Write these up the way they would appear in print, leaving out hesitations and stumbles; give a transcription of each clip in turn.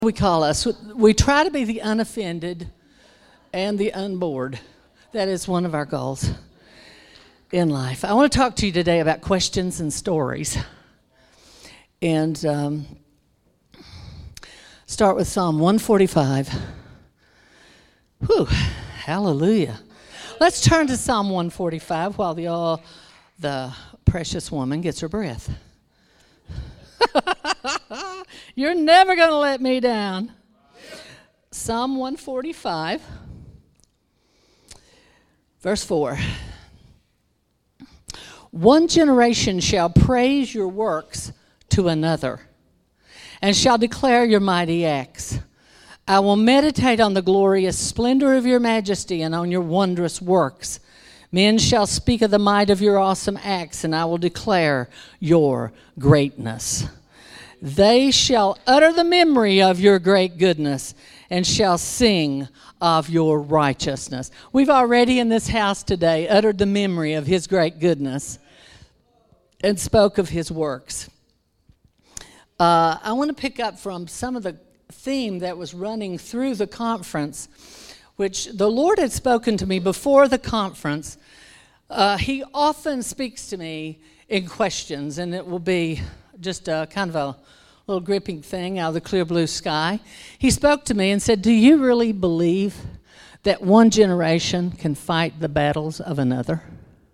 We call us. We try to be the unoffended and the unbored. That is one of our goals in life. I want to talk to you today about questions and stories. And start with Psalm 145. Whew, hallelujah. Let's turn to Psalm 145 while the precious woman gets her breath. You're never going to let me down. Psalm 145, verse 4. One generation shall praise your works to another, and shall declare your mighty acts. I will meditate on the glorious splendor of your majesty and on your wondrous works. Men shall speak of the might of your awesome acts, and I will declare your greatness. They shall utter the memory of your great goodness and shall sing of your righteousness. We've already in this house today uttered the memory of his great goodness and spoke of his works. I want to pick up from some of the theme that was running through the conference, which the Lord had spoken to me before the conference. He often speaks to me in questions, and it will be just a kind of a little gripping thing out of the clear blue sky. He spoke to me and said, do you really believe that one generation can fight the battles of another?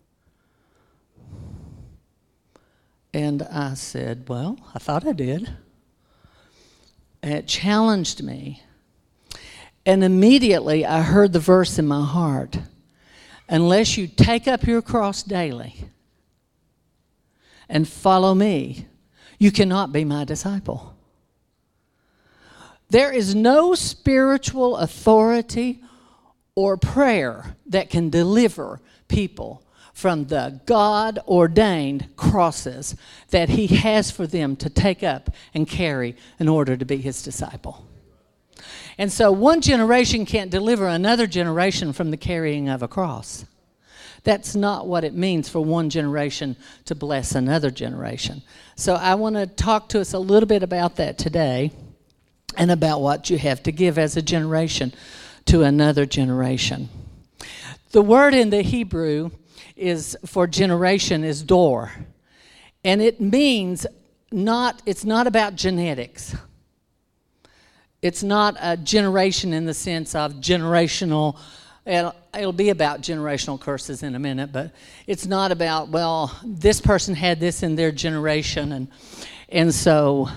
And I said, well, I thought I did. And it challenged me. And immediately I heard the verse in my heart, unless you take up your cross daily and follow me, you cannot be my disciple. There is no spiritual authority or prayer that can deliver people from the God-ordained crosses that he has for them to take up and carry in order to be his disciple. And so one generation can't deliver another generation from the carrying of a cross. That's not what it means for one generation to bless another generation. So I want to talk to us a little bit about that today and about what you have to give as a generation to another generation. The word in the Hebrew is for generation is dor. And it means it's not about genetics. It's not a generation in the sense of generational. It'll be about generational curses in a minute, but it's not about, well, this person had this in their generation, and so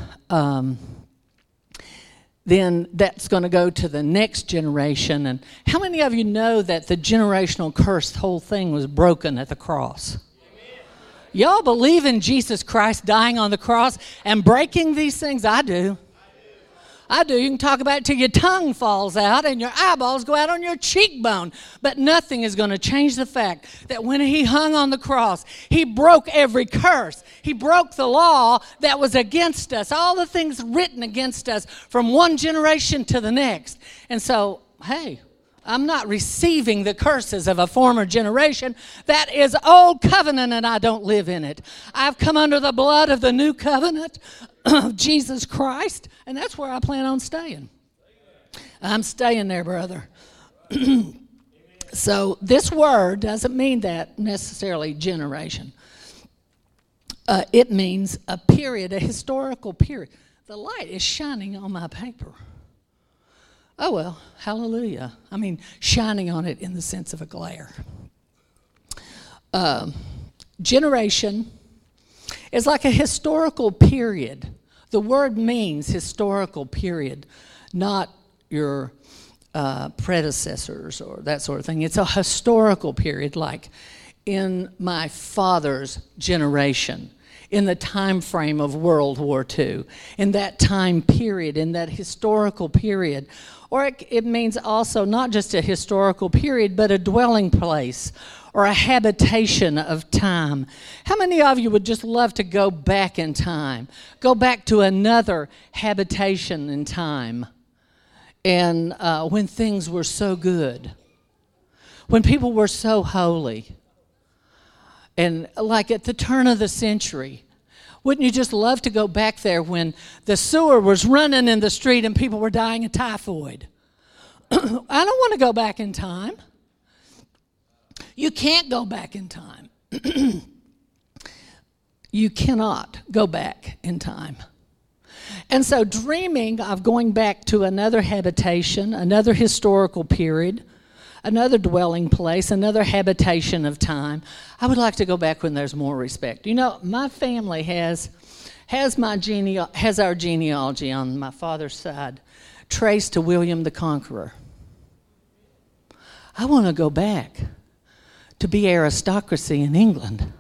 then that's going to go to the next generation. And how many of you know that the generational curse, the whole thing was broken at the cross? Amen. Y'all believe in Jesus Christ dying on the cross and breaking these things? I do. I do. You can talk about it till your tongue falls out and your eyeballs go out on your cheekbone. But nothing is going to change the fact that when he hung on the cross, he broke every curse. He broke the law that was against us, all the things written against us from one generation to the next. And so, hey, I'm not receiving the curses of a former generation. That is old covenant, and I don't live in it. I've come under the blood of the new covenant of Jesus Christ, and that's where I plan on staying. I'm staying there, brother. So this word doesn't mean that necessarily generation. It means a period, a historical period. The light is shining on my paper. Oh, well, hallelujah. I mean, shining on it in the sense of a glare. Generation is like a historical period. The word means historical period, not your predecessors or that sort of thing. It's a historical period, like in my father's generation, in the time frame of World War II, in that time period, in that historical period. Or it means also not just a historical period, but a dwelling place or a habitation of time. How many of you would just love to go back in time? Go back to another habitation in time, and when things were so good, when people were so holy. And like at the turn of the century, Wouldn't you just love to go back there when the sewer was running in the street and people were dying of typhoid? I don't want to go back in time. You can't go back in time. You cannot go back in time. And so dreaming of going back to another habitation, another historical period, another dwelling place, another habitation of time. I would like to go back when there's more respect. You know, my family has our genealogy on my father's side traced to William the Conqueror. I want to go back to be aristocracy in England.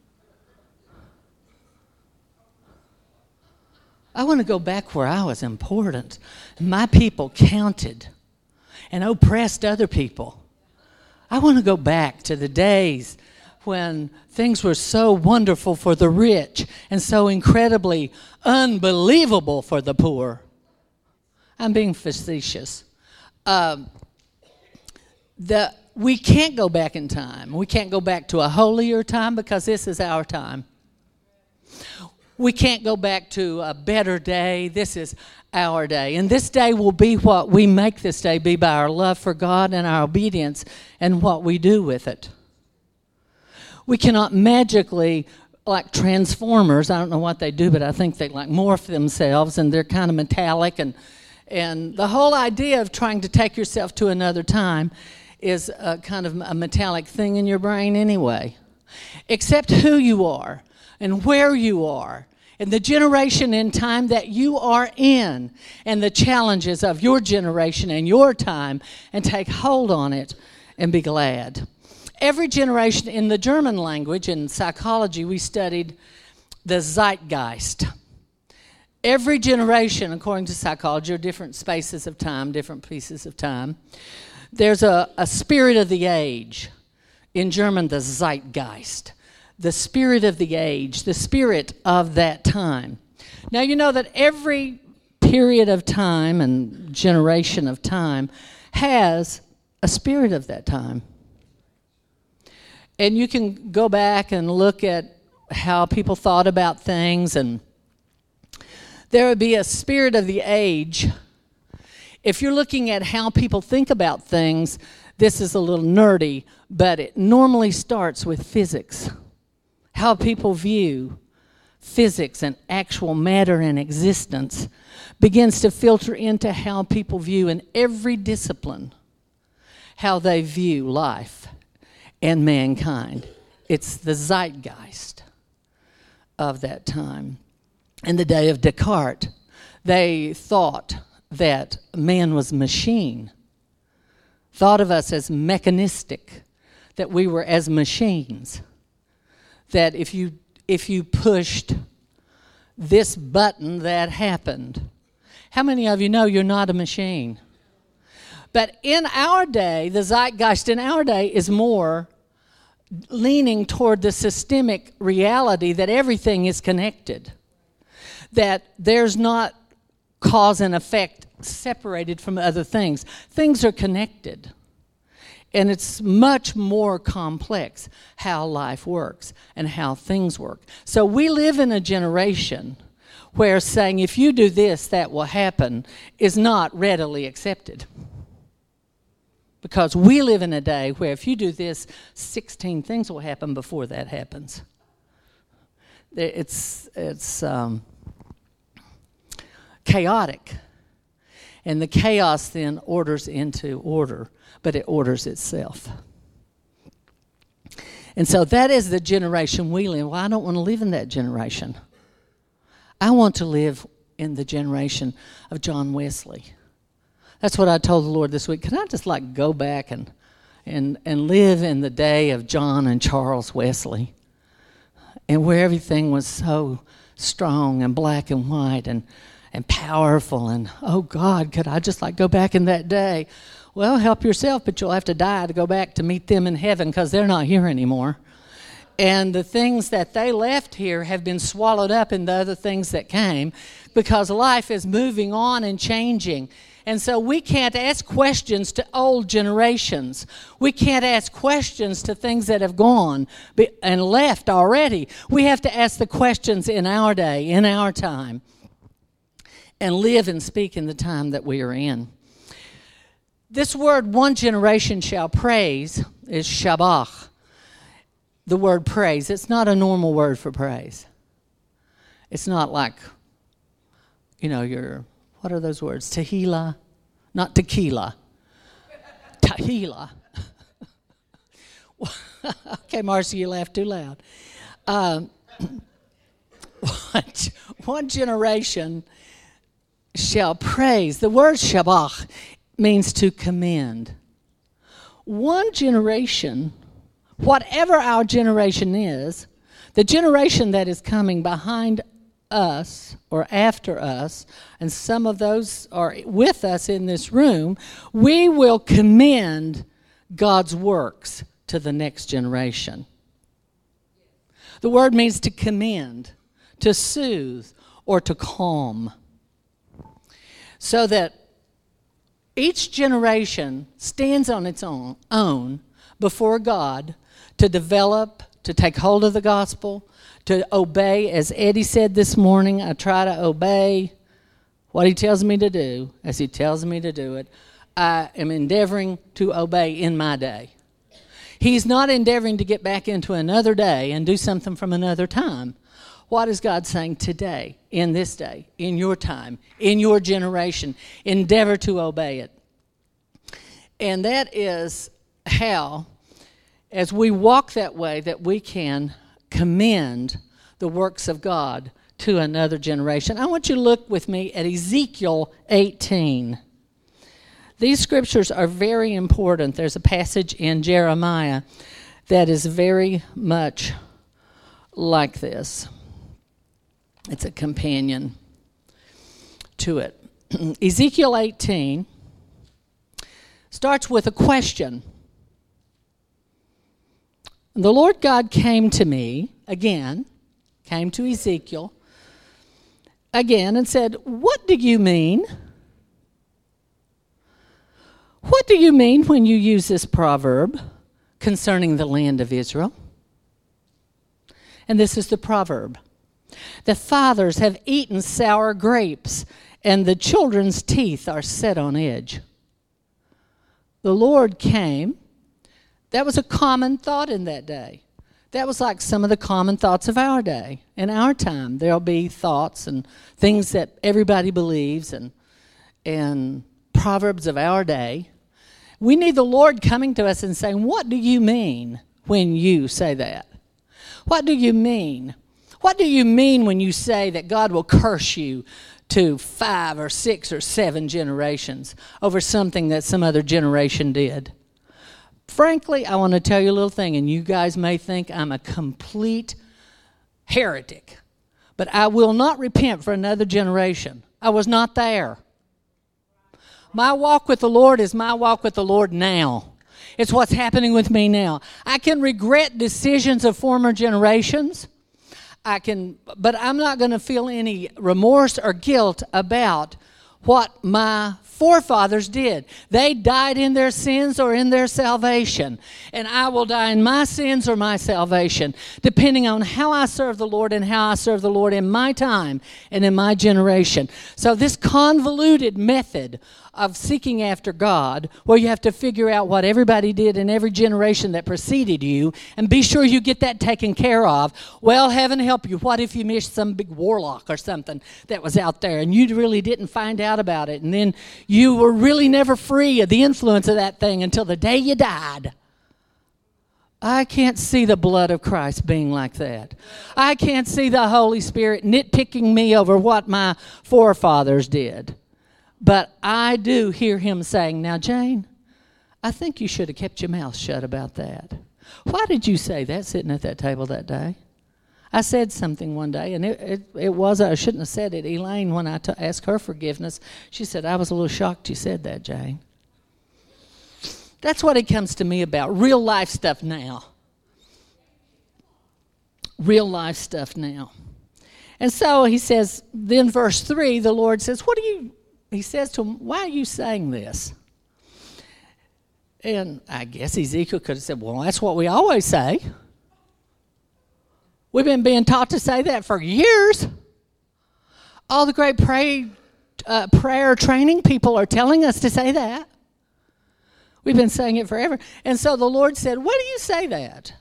I want to go back where I was important. My people counted and oppressed other people. I want to go back to the days when things were so wonderful for the rich and so incredibly unbelievable for the poor. I'm being facetious. We can't go back in time. We can't go back to a holier time because this is our time. We can't go back to a better day. This is our day. And this day will be what we make this day be by our love for God and our obedience and what we do with it. We cannot magically, like Transformers, I don't know what they do, but I think they like morph themselves and they're kind of metallic. And the whole idea of trying to take yourself to another time is a kind of a metallic thing in your brain anyway. Except who you are and where you are and the generation in time that you are in and the challenges of your generation and your time, and take hold on it and be glad. Every generation, in the German language, in psychology, we studied the zeitgeist. Every generation, according to psychology, are different spaces of time, different pieces of time. There's a spirit of the age. In German, the Zeitgeist. The spirit of the age, the spirit of that time. Now, you know that every period of time and generation of time has a spirit of that time. And you can go back and look at how people thought about things, and there would be a spirit of the age. If you're looking at how people think about things, this is a little nerdy, but it normally starts with physics. How people view physics and actual matter and existence begins to filter into how people view in every discipline how they view life and mankind. It's the zeitgeist of that time. In the day of Descartes, they thought that man was machine, thought of us as mechanistic, that we were as machines, that if you pushed this button, that happened. How many of you know you're not a machine? But in our day, the zeitgeist in our day is more leaning toward the systemic reality that everything is connected, that there's not cause and effect separated from other things. Things are connected. And it's much more complex how life works and how things work. So we live in a generation where saying, if you do this, that will happen, is not readily accepted. Because we live in a day where if you do this, 16 things will happen before that happens. It's chaotic. And the chaos then orders into order, but it orders itself. And so that is the generation we live in. Well, I don't want to live in that generation. I want to live in the generation of John Wesley. That's what I told the Lord this week. Can I just go back and live in the day of John and Charles Wesley, and where everything was so strong and black and white and powerful, and oh God, could I just go back in that day? Well, help yourself, but you'll have to die to go back to meet them in heaven, because they're not here anymore. And the things that they left here have been swallowed up in the other things that came, because life is moving on and changing. And so we can't ask questions to old generations. We can't ask questions to things that have gone and left already. We have to ask the questions in our day, in our time, and live and speak in the time that we are in. This word, one generation shall praise, is shabach. The word praise. It's not a normal word for praise. It's not like, what are those words? Tehillah, not tequila. Tehillah. Okay, Marcy, you laughed too loud. One generation shall praise. The word shabach means to commend. One generation, whatever our generation is, the generation that is coming behind us or after us, and some of those are with us in this room, we will commend God's works to the next generation. The word means to commend, to soothe, or to calm. So that each generation stands on its own before God to develop, to take hold of the gospel, to obey. As Eddie said this morning, I try to obey what he tells me to do as he tells me to do it. I am endeavoring to obey in my day. He's not endeavoring to get back into another day and do something from another time. What is God saying today, in this day, in your time, in your generation? Endeavor to obey it. And that is how, as we walk that way, that we can commend the works of God to another generation. I want you to look with me at Ezekiel 18. These scriptures are very important. There's a passage in Jeremiah that is very much like this. It's a companion to it. Ezekiel 18 starts with a question. The Lord God came to me again, came to Ezekiel again and said, "What do you mean? What do you mean when you use this proverb concerning the land of Israel?" And this is the proverb. "The fathers have eaten sour grapes, and the children's teeth are set on edge." The Lord came. That was a common thought in that day. That was like some of the common thoughts of our day. In our time, there'll be thoughts and things that everybody believes and proverbs of our day. We need the Lord coming to us and saying, "What do you mean when you say that? What do you mean? What do you mean when you say that God will curse you to 5 or 6 or 7 generations over something that some other generation did?" Frankly, I want to tell you a little thing, and you guys may think I'm a complete heretic, but I will not repent for another generation. I was not there. My walk with the Lord is my walk with the Lord now. It's what's happening with me now. I can regret decisions of former generations. But I'm not going to feel any remorse or guilt about what my forefathers did. They died in their sins or in their salvation. And I will die in my sins or my salvation, depending on how I serve the Lord and how I serve the Lord in my time and in my generation. So this convoluted method of seeking after God, where you have to figure out what everybody did in every generation that preceded you and be sure you get that taken care of. Well, heaven help you. What if you missed some big warlock or something that was out there and you really didn't find out about it, and then you were really never free of the influence of that thing until the day you died? I can't see the blood of Christ being like that. I can't see the Holy Spirit nitpicking me over what my forefathers did. But I do hear him saying, "Now, Jane, I think you should have kept your mouth shut about that. Why did you say that sitting at that table that day?" I said something one day, and it was, I shouldn't have said it. Elaine, when I asked her forgiveness, she said, "I was a little shocked you said that, Jane." That's what it comes to me about, real life stuff now. real life stuff now. And so he says, then verse 3, the Lord says, he says to him, why are you saying this? And I guess Ezekiel could have said, well, that's what we always say. We've been being taught to say that for years. All the great prayer training people are telling us to say that. We've been saying it forever. And so the Lord said, why do you say that?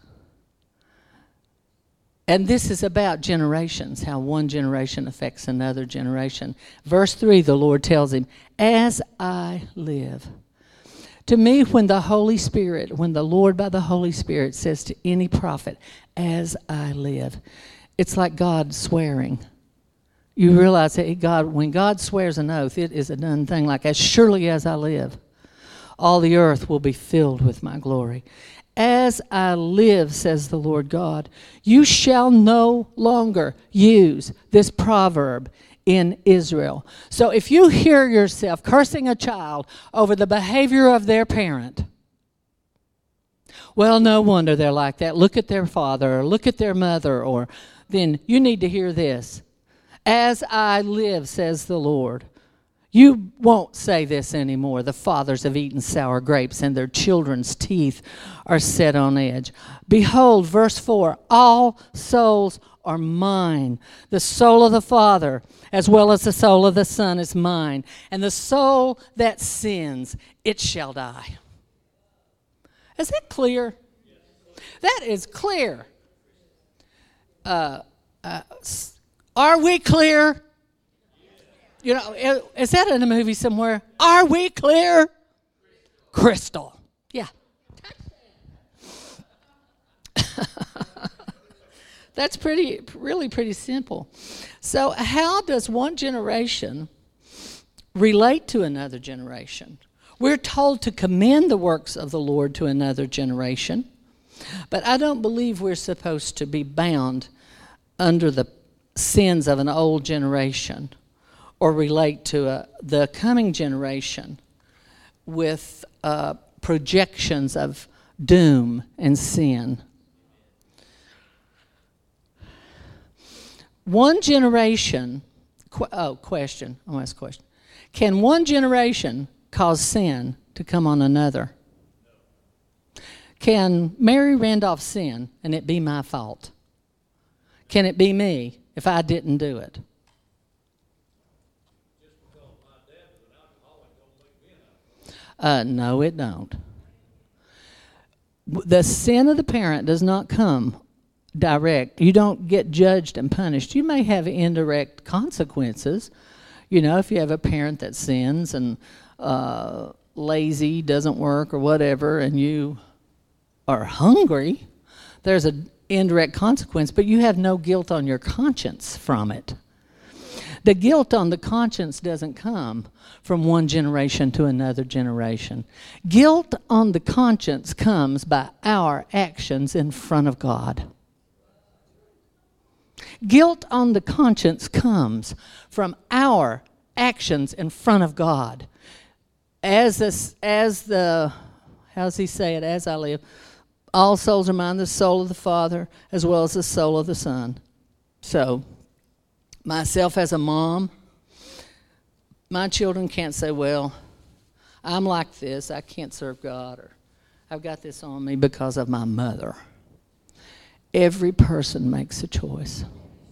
And this is about generations, how one generation affects another generation. Verse 3, the Lord tells him, as I live. To me, when the Lord by the Holy Spirit says to any prophet, as I live, it's like God swearing. You realize that when God swears an oath, it is a done thing, like as surely as I live, all the earth will be filled with my glory. As I live, says the Lord God, you shall no longer use this proverb in Israel. So if you hear yourself cursing a child over the behavior of their parent, well, no wonder they're like that. Look at their father, or look at their mother, or then you need to hear this. As I live, says the Lord, you won't say this anymore. The fathers have eaten sour grapes, and their children's teeth are set on edge. Behold, verse 4, all souls are mine. The soul of the Father, as well as the soul of the Son, is mine. And the soul that sins, it shall die. Is that clear? That is clear. Are we clear? You know, is that in a movie somewhere? Are we clear? Crystal. Yeah. That's really pretty simple. So how does one generation relate to another generation? We're told to commend the works of the Lord to another generation, but I don't believe we're supposed to be bound under the sins of an old generation or relate to the coming generation with projections of doom and sin. One generation, question. I'll ask a question. Can one generation cause sin to come on another? Can Mary Randolph sin and it be my fault? Can it be me if I didn't do it? No, it don't. The sin of the parent does not come direct. You don't get judged and punished. You may have indirect consequences. You know, if you have a parent that sins and lazy, doesn't work or whatever, and you are hungry, there's an indirect consequence, but you have no guilt on your conscience from it. The guilt on the conscience doesn't come from one generation to another generation. Guilt on the conscience comes by our actions in front of God. Guilt on the conscience comes from our actions in front of God. How's he say it? As I live, all souls are mine, the soul of the Father as well as the soul of the Son. So, myself as a mom, my children can't say, well, I'm like this, I can't serve God, or I've got this on me because of my mother. Every person makes a choice.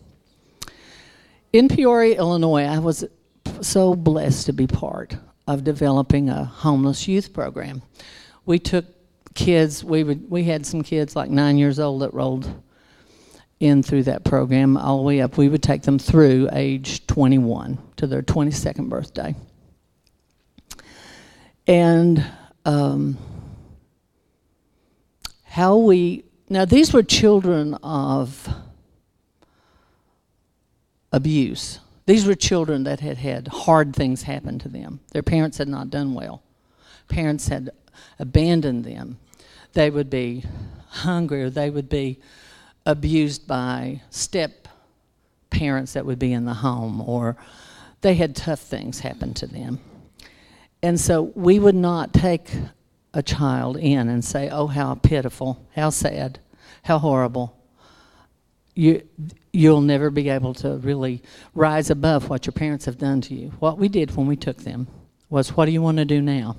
In Peoria, Illinois, I was so blessed to be part of developing a homeless youth program. We took kids, we had some kids like 9 years old that rolled in through that program all the way up. We would take them through age 21 to their 22nd birthday. And now these were children of abuse. These were children that had had hard things happen to them. Their parents had not done well. Parents had abandoned them. They would be hungry, or they would be abused by step parents that would be in the home, or they had tough things happen to them. And so we would not take a child in and say, oh, how pitiful, how sad, how horrible. you'll never be able to really rise above what your parents have done to you. What we did when we took them was, what do you want to do now?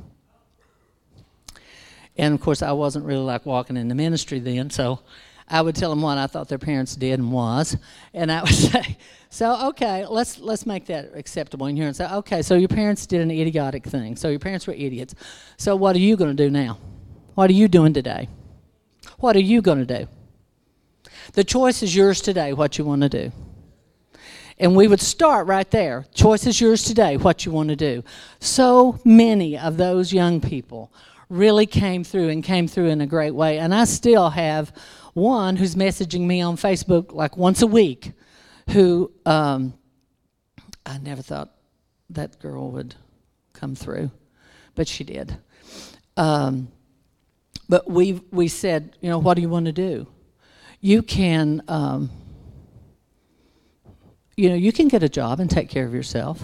And, of course, I wasn't really like walking in the ministry then, so I would tell them what I thought their parents did and was. And I would say, so, okay, let's make that acceptable in here and say, okay, so your parents did an idiotic thing. So your parents were idiots. So what are you going to do now? What are you doing today? What are you going to do? The choice is yours today, what you want to do. And we would start right there. Choice is yours today, what you want to do. So many of those young people really came through in a great way. And I still have one who's messaging me on Facebook like once a week who I never thought that girl would come through, but she did. But we said, what do you want to do? You can, you can get a job and take care of yourself.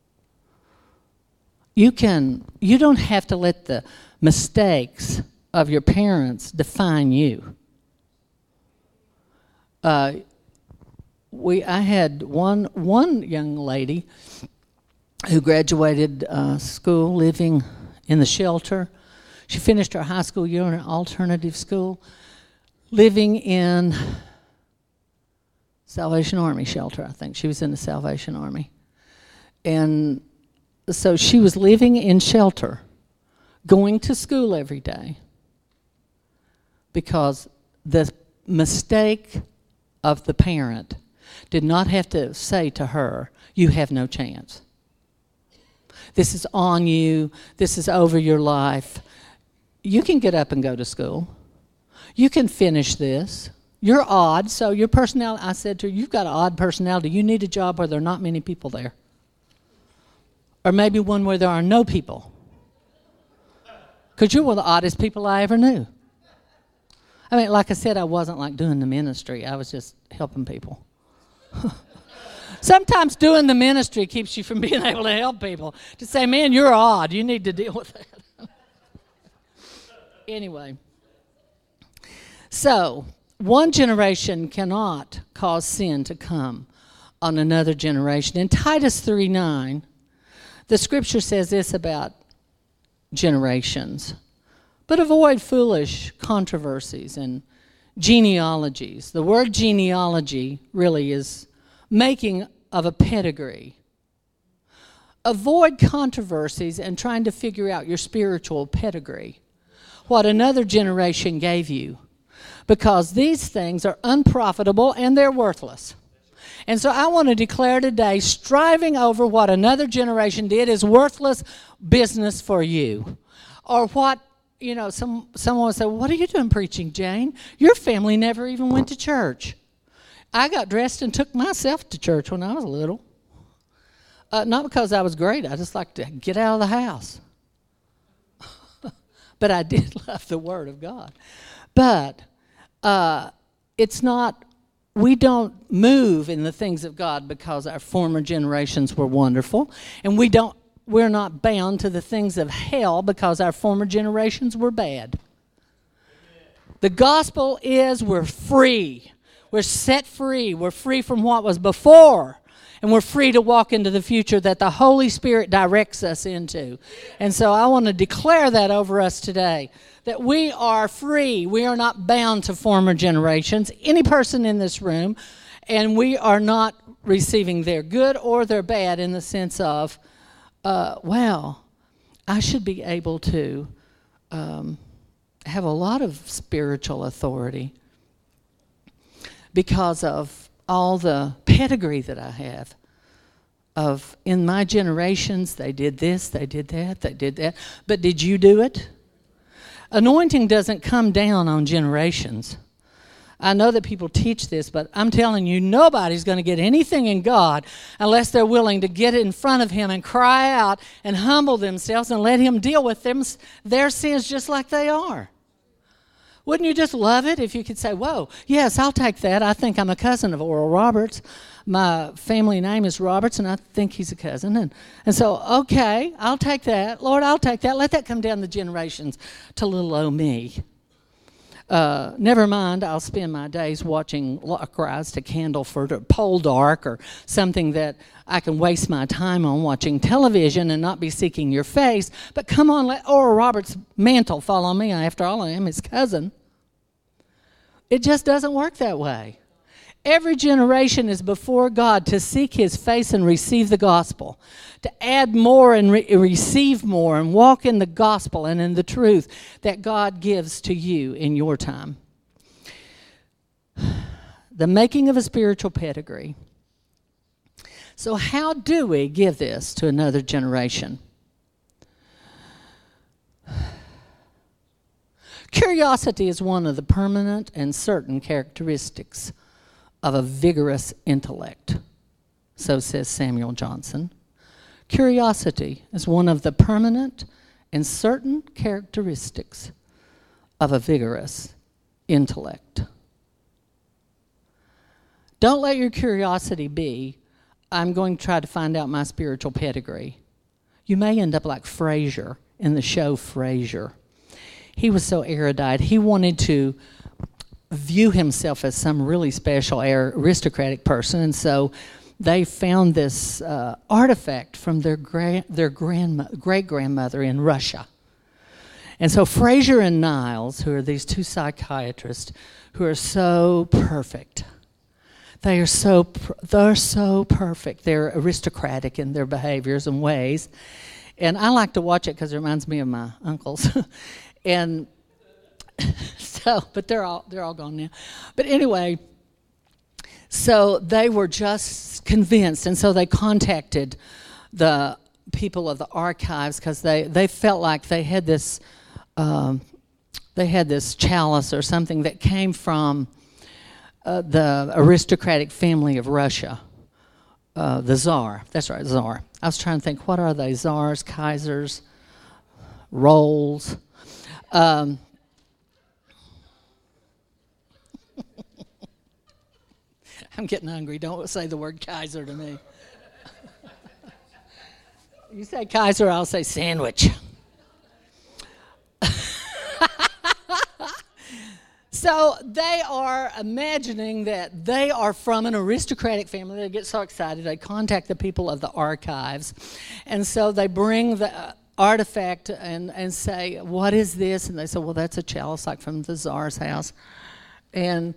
You don't have to let the mistakes of your parents define you. I had one young lady who graduated school living in the shelter. She finished her high school year in an alternative school, living in Salvation Army shelter, I think. She was in the Salvation Army. And so she was living in shelter, going to school every day, because the mistake of the parent did not have to say to her, you have no chance. This is on you. This is over your life. You can get up and go to school. You can finish this. You're odd, so your personality, I said to her, you've got an odd personality. You need a job where there are not many people there. Or maybe one where there are no people. Because you're one of the oddest people I ever knew. I mean, like I said, I wasn't like doing the ministry. I was just helping people. Sometimes doing the ministry keeps you from being able to help people. To say, man, you're odd. You need to deal with that. Anyway. So, one generation cannot cause sin to come on another generation. In Titus 3:9, the scripture says this about generations. But avoid foolish controversies and genealogies. The word genealogy really is making of a pedigree. Avoid controversies and trying to figure out your spiritual pedigree, what another generation gave you, because these things are unprofitable and they're worthless. And so I want to declare today, striving over what another generation did is worthless business for you. Or what, someone would say, what are you doing preaching, Jane? Your family never even went to church. I got dressed and took myself to church when I was little. Not because I was great. I just liked to get out of the house. But I did love the Word of God. But it's not, we don't move in the things of God because our former generations were wonderful. And we're not bound to the things of hell because our former generations were bad. The gospel is we're free. We're set free. We're free from what was before. And we're free to walk into the future that the Holy Spirit directs us into. And so I want to declare that over us today, that we are free. We are not bound to former generations, any person in this room, and we are not receiving their good or their bad in the sense of, I should be able to have a lot of spiritual authority because of all the pedigree that I have. In my generations, they did this, they did that, they did that. But did you do it? Anointing doesn't come down on generations. I know that people teach this, but I'm telling you, nobody's going to get anything in God unless they're willing to get in front of Him and cry out and humble themselves and let Him deal with their sins just like they are. Wouldn't you just love it if you could say, whoa, yes, I'll take that. I think I'm a cousin of Oral Roberts. My family name is Roberts, and I think he's a cousin. And so, okay, I'll take that. Lord, I'll take that. Let that come down the generations to little old me. Never mind, I'll spend my days watching Lock Rise to Candleford or Poldark or something that I can waste my time on watching television and not be seeking your face. But come on, let Oral Roberts' mantle fall on me. After all, I am his cousin. It just doesn't work that way. Every generation is before God to seek his face and receive the gospel, to add more and receive more and walk in the gospel and in the truth that God gives to you in your time. The making of a spiritual pedigree. So how do we give this to another generation? Curiosity is one of the permanent and certain characteristics of a vigorous intellect, so says Samuel Johnson. Curiosity is one of the permanent and certain characteristics of a vigorous intellect. Don't let your curiosity be, I'm going to try to find out my spiritual pedigree. You may end up like Frasier in the show Frasier. He was so erudite. He wanted to view himself as some really special aristocratic person, and so they found this artifact from their great-grandmother in Russia. And so Frasier and Niles, who are these two psychiatrists who are so perfect, they're so perfect. They're aristocratic in their behaviors and ways, and I like to watch it because it reminds me of my uncles, and. So, but they're all gone now. But anyway, so they were just convinced, and so they contacted the people of the archives because they felt like they had this chalice or something that came from the aristocratic family of Russia, the Tsar. That's right, Tsar. I was trying to think, what are they? Tsars, Kaisers, Rolls. I'm getting hungry. Don't say the word Kaiser to me. You say Kaiser, I'll say sandwich. So they are imagining that they are from an aristocratic family. They get so excited. They contact the people of the archives. And so they bring the artifact and say, what is this? And they say, well, that's a chalice like from the Tsar's house. And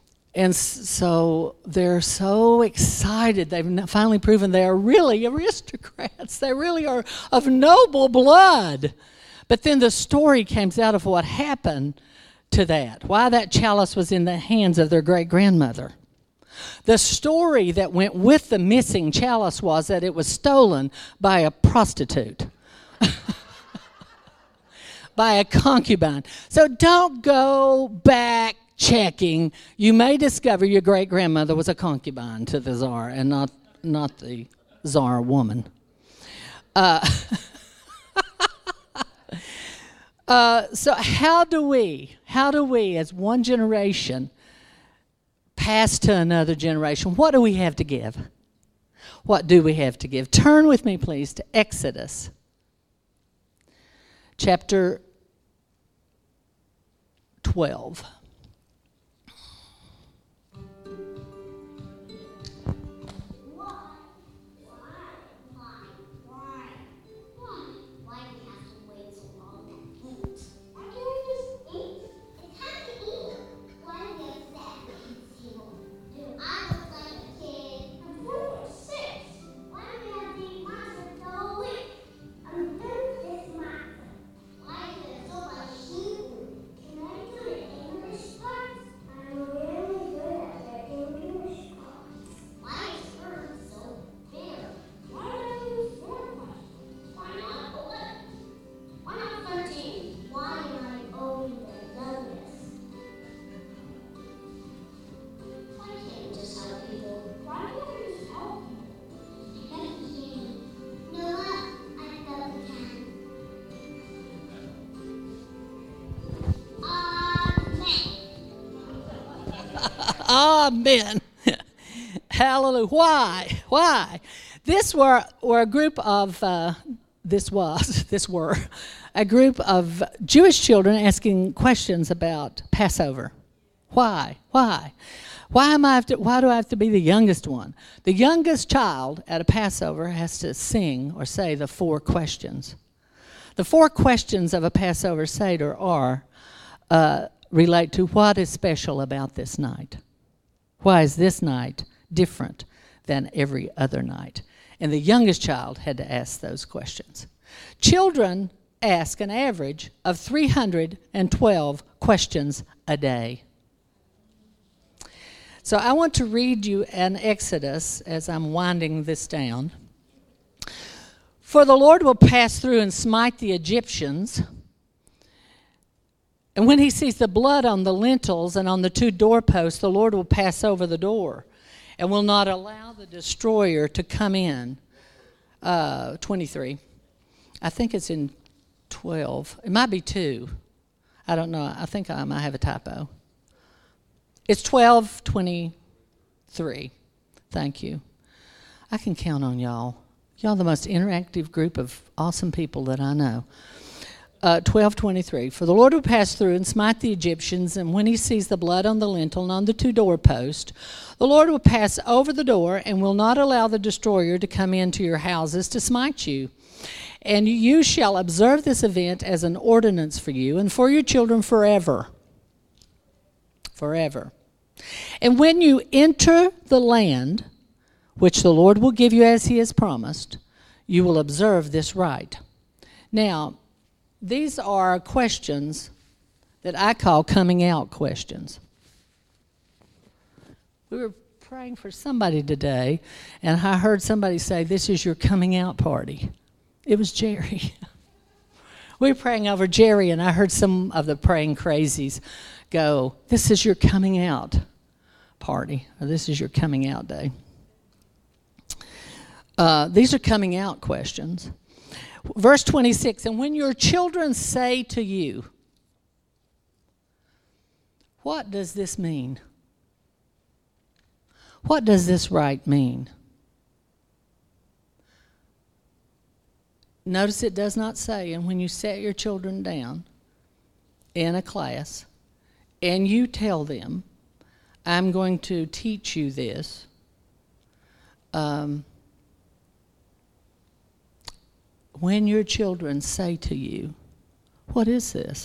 so they're so excited. They've finally proven they are really aristocrats. They really are of noble blood. But then the story comes out of what happened to that, why that chalice was in the hands of their great-grandmother. The story that went with the missing chalice was that it was stolen by a prostitute, by a concubine. So don't go back checking. You may discover your great-grandmother was a concubine to the Tsar and not the Tsar woman. So how do we, as one generation, pass to another generation? What do we have to give? What do we have to give? Turn with me, please, to Exodus chapter 12. Amen. Hallelujah. Why? This were a group of the this were a group of Jewish children asking questions about Passover. Why? Why do I have to be the youngest one? The youngest child at a Passover has to sing or say the 4 questions. The 4 questions of a Passover Seder relate to what is special about this night. Why is this night different than every other night? And the youngest child had to ask those questions. Children ask an average of 312 questions a day. So I want to read you an Exodus as I'm winding this down. For the Lord will pass through and smite the Egyptians. And when he sees the blood on the lintels and on the 2 doorposts, the Lord will pass over the door and will not allow the destroyer to come in. 23. I think it's in 12. It might be 2. I don't know. I think I might have a typo. It's 12:23. Thank you. I can count on y'all. Y'all the most interactive group of awesome people that I know. 12:23. For the Lord will pass through and smite the Egyptians, and when he sees the blood on the lintel and on the 2 doorposts, the Lord will pass over the door and will not allow the destroyer to come into your houses to smite you. And you shall observe this event as an ordinance for you and for your children forever. Forever. And when you enter the land, which the Lord will give you as he has promised, you will observe this rite. Now, these are questions that I call coming out questions. We were praying for somebody today, and I heard somebody say, this is your coming out party. It was Jerry. We were praying over Jerry, and I heard some of the praying crazies go, this is your coming out party, or this is your coming out day. These are coming out questions. Verse 26, and when your children say to you, what does this mean? What does this rite mean? Notice it does not say, and when you set your children down in a class and you tell them, I'm going to teach you this, when your children say to you, what is this?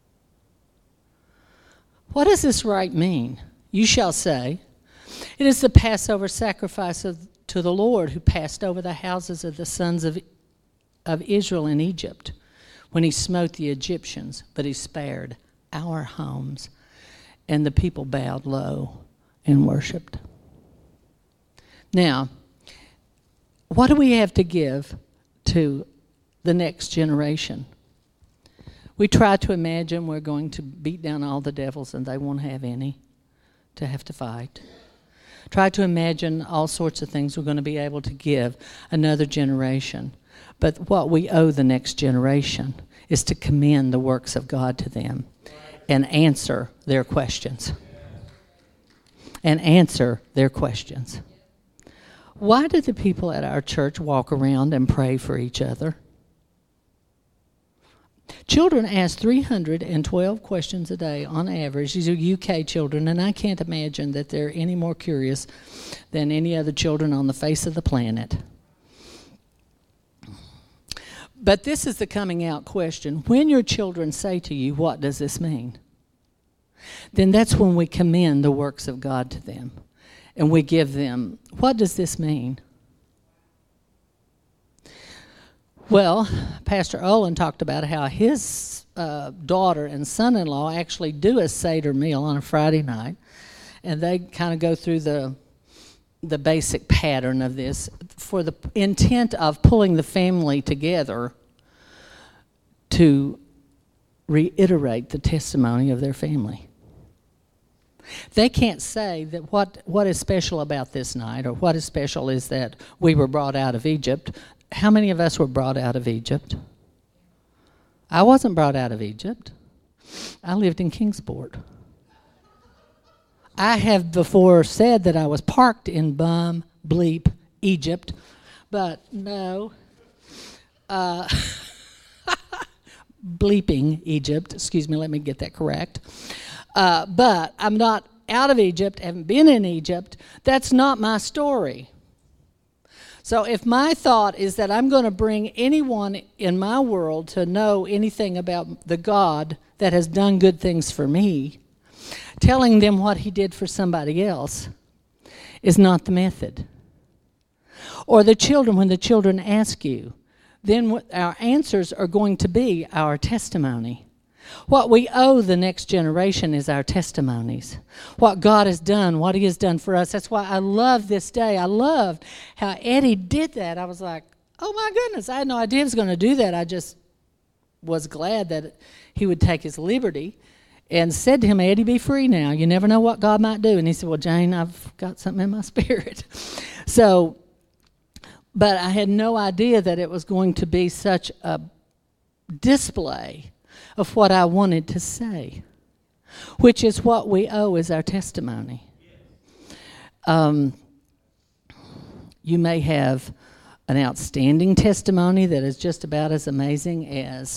What does this rite mean? You shall say, it is the Passover sacrifice to the Lord who passed over the houses of the sons of Israel in Egypt when he smote the Egyptians, but he spared our homes. And the people bowed low and worshiped. Now, what do we have to give to the next generation? We try to imagine we're going to beat down all the devils and they won't have any to have to fight. Try to imagine all sorts of things we're going to be able to give another generation. But what we owe the next generation is to commend the works of God to them and answer their questions. And answer their questions. Why do the people at our church walk around and pray for each other? Children ask 312 questions a day on average. These are UK children, and I can't imagine that they're any more curious than any other children on the face of the planet. But this is the coming out question. When your children say to you, what does this mean? Then that's when we commend the works of God to them. And we give them, what does this mean? Well, Pastor Olin talked about how his daughter and son-in-law actually do a Seder meal on a Friday night. And they kind of go through the basic pattern of this for the intent of pulling the family together to reiterate the testimony of their family. They can't say that what is special about this night or what is special is that we were brought out of Egypt. How many of us were brought out of Egypt? I wasn't brought out of Egypt. I lived in Kingsport. I have before said that I was parked in Bum, Bleep, Egypt, but no. bleeping Egypt. Excuse me, let me get that correct. But I'm not out of Egypt, haven't been in Egypt. That's not my story. So if my thought is that I'm going to bring anyone in my world to know anything about the God that has done good things for me, telling them what he did for somebody else is not the method. Or the children, when the children ask you, then our answers are going to be our testimony. What we owe the next generation is our testimonies. What God has done, what he has done for us. That's why I love this day. I loved how Eddie did that. I was like, oh my goodness, I had no idea he was going to do that. I just was glad that he would take his liberty and said to him, Eddie, be free now. You never know what God might do. And he said, well, Jane, I've got something in my spirit. So, but I had no idea that it was going to be such a display of what I wanted to say, which is what we owe is our testimony. You may have an outstanding testimony that is just about as amazing as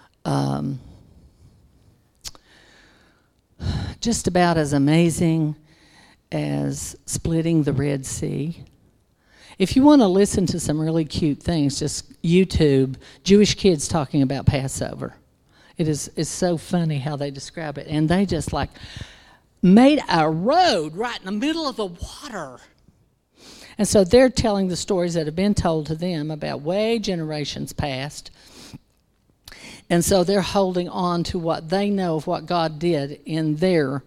splitting the Red Sea. If you want to listen to some really cute things, just YouTube Jewish kids talking about Passover. It's so funny how they describe it. And they just like made a road right in the middle of the water. And so they're telling the stories that have been told to them about way generations past. And so they're holding on to what they know of what God did in their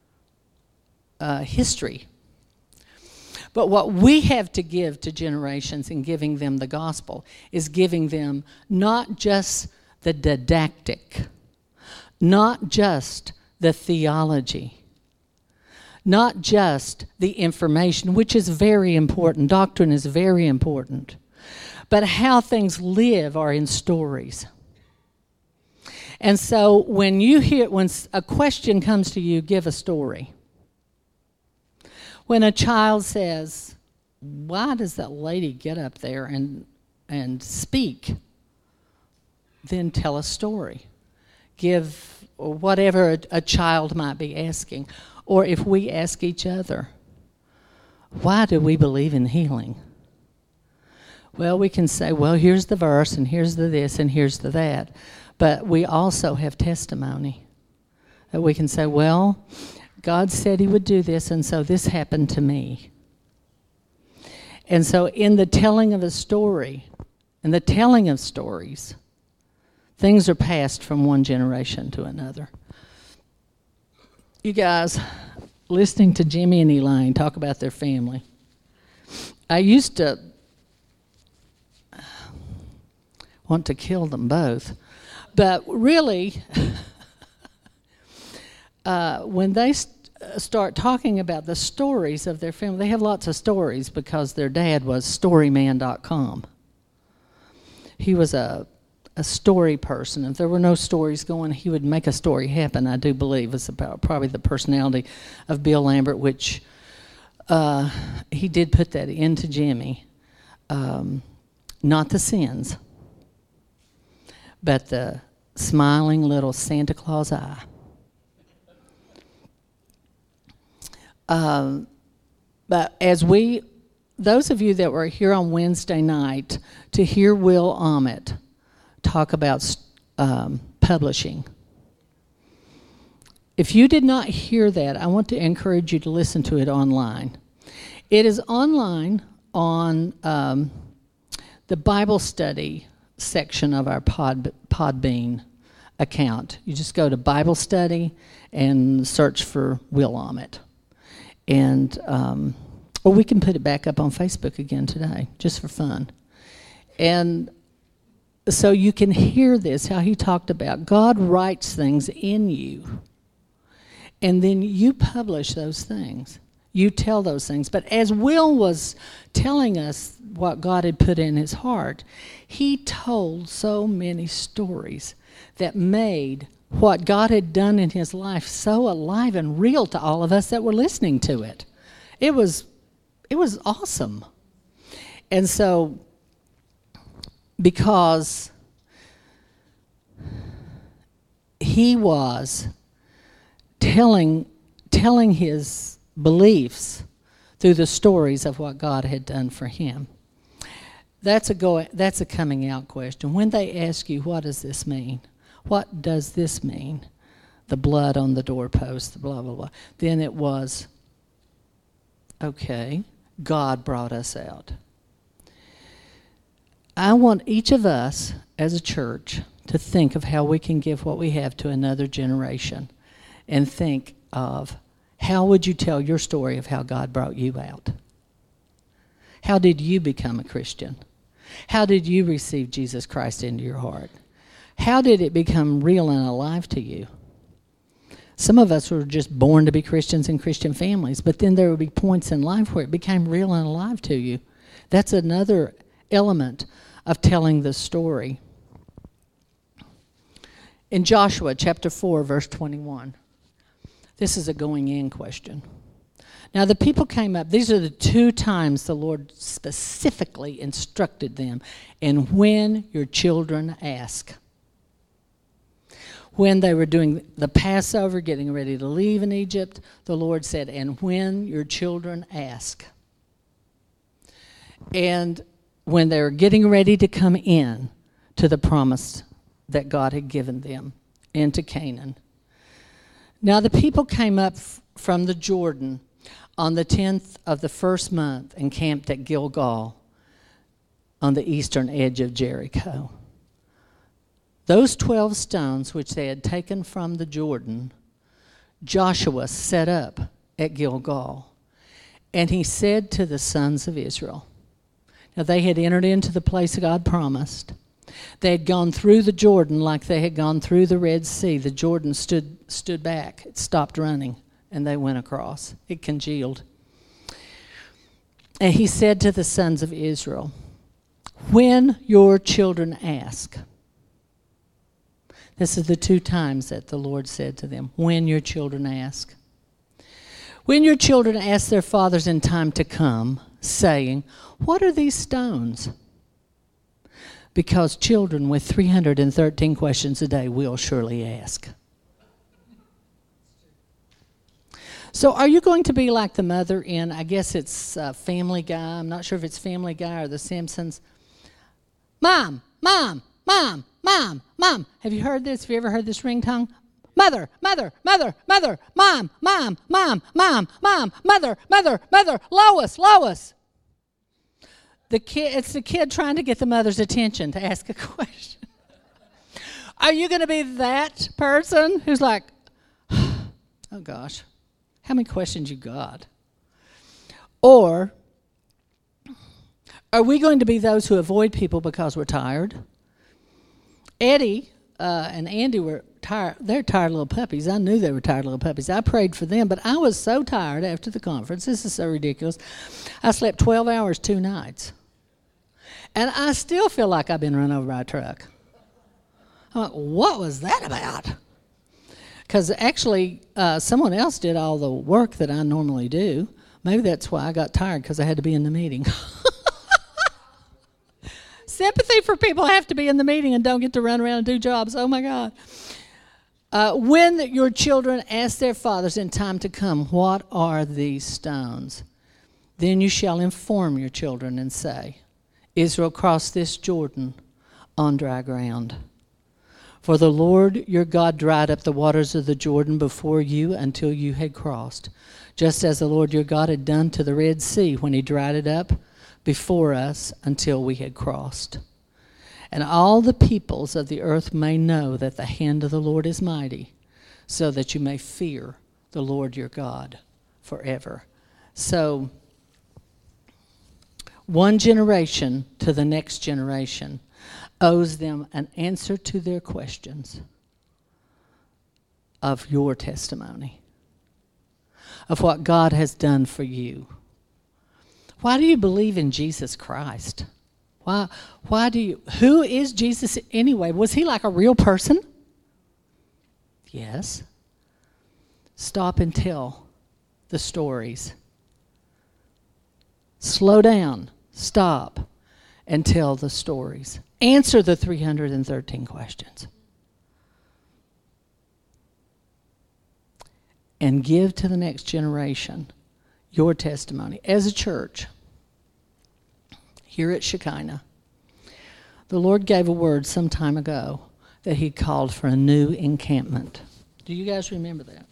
history. But what we have to give to generations in giving them the gospel is giving them not just the didactic, not just the theology, not just the information, which is very important. Doctrine is very important. But how things live are in stories. And so when a question comes to you, give a story. When a child says, why does that lady get up there and speak? Then tell a story. Give whatever a child might be asking. Or if we ask each other, why do we believe in healing? Well, we can say, well, here's the verse, and here's the this, and here's the that. But we also have testimony. That we can say, well, God said he would do this, and so this happened to me. And so in the telling of a story, and the telling of stories, things are passed from one generation to another. You guys, listening to Jimmy and Elaine talk about their family, I used to want to kill them both. But really, when they start talking about the stories of their family, they have lots of stories because their dad was storyman.com. He was a story person. If there were no stories going, he would make a story happen, I do believe. It's about probably the personality of Bill Lambert, which he did put that into Jimmy. Not the sins, but the smiling little Santa Claus eye. But those of you that were here on Wednesday night to hear Will Ahmet talk about publishing, if you did not hear that, I want to encourage you to listen to it online. It is online on the Bible study section of our Podbean account. You just go to Bible study and search for Will Ahmet. And or we can put it back up on Facebook again today, just for fun. And so you can hear this, how he talked about God writes things in you. And then you publish those things. You tell those things. But as Will was telling us what God had put in his heart, he told so many stories that made what God had done in his life so alive and real to all of us that were listening to it. It was awesome. And so because he was telling his beliefs through the stories of what God had done for him. That's a coming out question. When they ask you, what does this mean? What does this mean? The blood on the doorpost, the blah, blah, blah. Then it was, okay, God brought us out. I want each of us as a church to think of how we can give what we have to another generation, and think of, how would you tell your story of how God brought you out? How did you become a Christian? How did you receive Jesus Christ into your heart? How did it become real and alive to you? Some of us were just born to be Christians in Christian families, but then there would be points in life where it became real and alive to you. That's another element of telling the story. In Joshua chapter 4, verse 21, this is a going in question. Now the people came up. These are the two times the Lord specifically instructed them. And when your children ask. When they were doing the Passover, getting ready to leave in Egypt, the Lord said, and when your children ask. And when they were getting ready to come in to the promise that God had given them into Canaan. Now the people came up from the Jordan on the 10th of the first month and camped at Gilgal on the eastern edge of Jericho. Those 12 stones which they had taken from the Jordan, Joshua set up at Gilgal. And he said to the sons of Israel, now they had entered into the place God promised. They had gone through the Jordan like they had gone through the Red Sea. The Jordan stood back. It stopped running, and they went across. It congealed. And he said to the sons of Israel, when your children ask. This is the two times that the Lord said to them, when your children ask. When your children ask their fathers in time to come, saying, what are these stones? Because children with 313 questions a day will surely ask. So are you going to be like the mother in, I guess it's Family Guy. I'm not sure if it's Family Guy or The Simpsons. Mom, Mom, Mom, Mom, Mom. Have you heard this? Have you ever heard this ringtone? Mother, Mother, Mother, Mother, Mom, Mom, Mom, Mom, Mom, Mother, Mother, Mother, Lois, Lois. It's the kid trying to get the mother's attention to ask a question. Are you going to be that person who's like, oh gosh, how many questions you got? Or are we going to be those who avoid people because we're tired? Eddie and Andy were tired. They're tired little puppies. I knew they were tired little puppies. I prayed for them, but I was so tired after the conference. This is so ridiculous. I slept 12 hours 2 nights. And I still feel like I've been run over by a truck. I'm like, what was that about? Because actually, someone else did all the work that I normally do. Maybe that's why I got tired, because I had to be in the meeting. Sympathy for people who have to be in the meeting and don't get to run around and do jobs. Oh, my God. When your children ask their fathers in time to come, what are these stones? Then you shall inform your children and say, Israel crossed this Jordan on dry ground. For the Lord your God dried up the waters of the Jordan before you until you had crossed, just as the Lord your God had done to the Red Sea when he dried it up before us until we had crossed. And all the peoples of the earth may know that the hand of the Lord is mighty, so that you may fear the Lord your God forever. So, one generation to the next generation owes them an answer to their questions of your testimony, of what God has done for you. Why do you believe in Jesus Christ? Why do you? Who is Jesus anyway? Was he like a real person? Yes. Stop and tell the stories. Slow down. Stop and tell the stories. Answer the 313 questions. And give to the next generation your testimony. As a church, here at Shekinah, the Lord gave a word some time ago that he called for a new encampment. Do you guys remember that?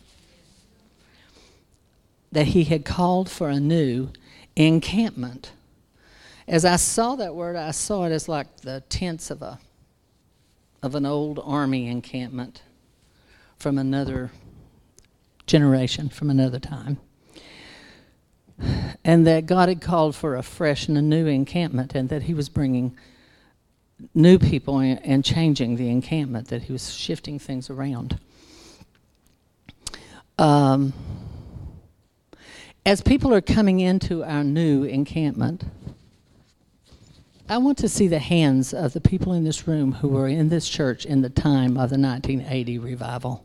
That he had called for a new encampment. As I saw that word, I saw it as like the tents of an old army encampment from another generation, from another time. And that God had called for a fresh and a new encampment, and that he was bringing new people and changing the encampment, that he was shifting things around. As people are coming into our new encampment, I want to see the hands of the people in this room who were in this church in the time of the 1980 revival.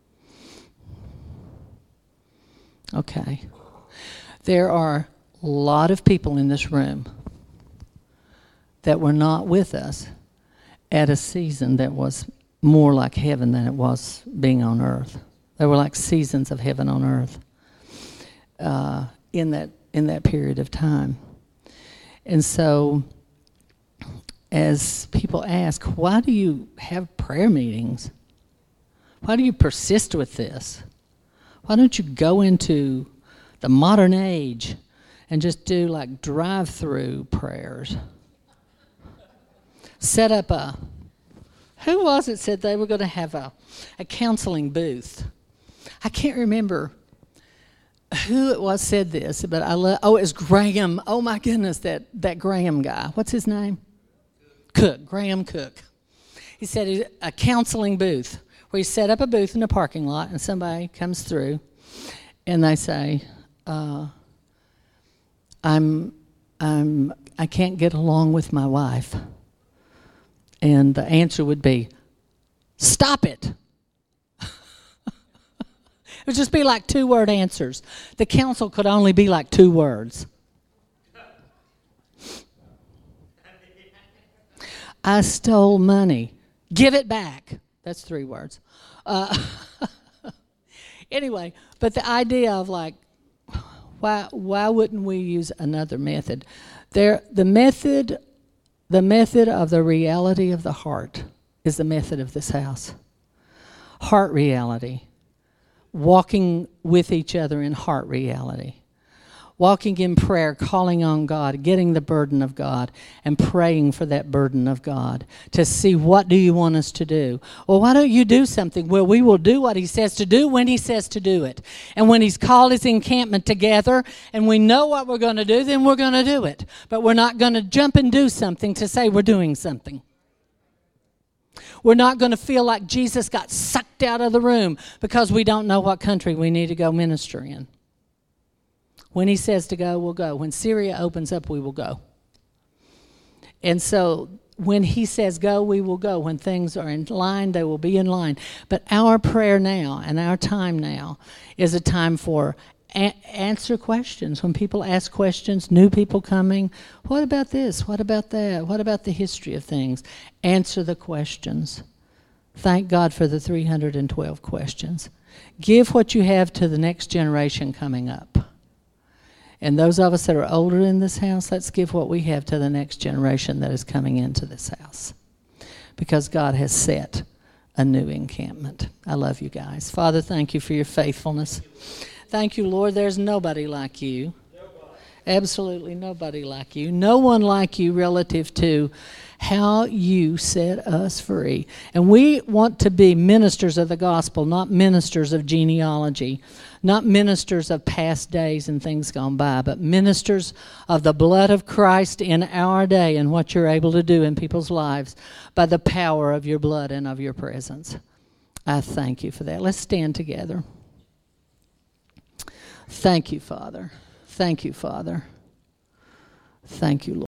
Okay. There are a lot of people in this room that were not with us at a season that was more like heaven than it was being on earth. They were like seasons of heaven on earth in that period of time. And so, as people ask, why do you have prayer meetings? Why do you persist with this? Why don't you go into the modern age and just do like drive-through prayers? Set up who was it said they were going to have a counseling booth? I can't remember who it was said this, but it was Graham. Oh my goodness, that Graham guy. What's his name? Cook, Graham Cook. He said a counseling booth where you set up a booth in a parking lot and somebody comes through and they say, I can't get along with my wife. And the answer would be, stop it. It would just be like 2-word answers. The counsel could only be like 2 words. I stole money. Give it back. That's 3 words. Anyway, but the idea of like, why wouldn't we use another method? The method of the reality of the heart is the method of this house. Heart reality. Walking with each other in heart reality. Walking in prayer, calling on God, getting the burden of God, and praying for that burden of God to see, what do you want us to do? Well, why don't you do something? Well, we will do what he says to do when he says to do it. And when he's called his encampment together and we know what we're going to do, then we're going to do it. But we're not going to jump and do something to say we're doing something. We're not going to feel like Jesus got sucked out of the room because we don't know what country we need to go minister in. When he says to go, we'll go. When Syria opens up, we will go. And so when he says go, we will go. When things are in line, they will be in line. But our prayer now and our time now is a time for answer questions. When people ask questions, new people coming, what about this? What about that? What about the history of things? Answer the questions. Thank God for the 312 questions. Give what you have to the next generation coming up. And those of us that are older in this house, let's give what we have to the next generation that is coming into this house. Because God has set a new encampment. I love you guys. Father, thank you for your faithfulness. Thank you, Lord. There's nobody like you. Absolutely nobody like you. No one like you relative to how you set us free. And we want to be ministers of the gospel, not ministers of genealogy, not ministers of past days and things gone by, but ministers of the blood of Christ in our day and what you're able to do in people's lives by the power of your blood and of your presence. I thank you for that. Let's stand together. Thank you, Father. Thank you, Father. Thank you, Lord.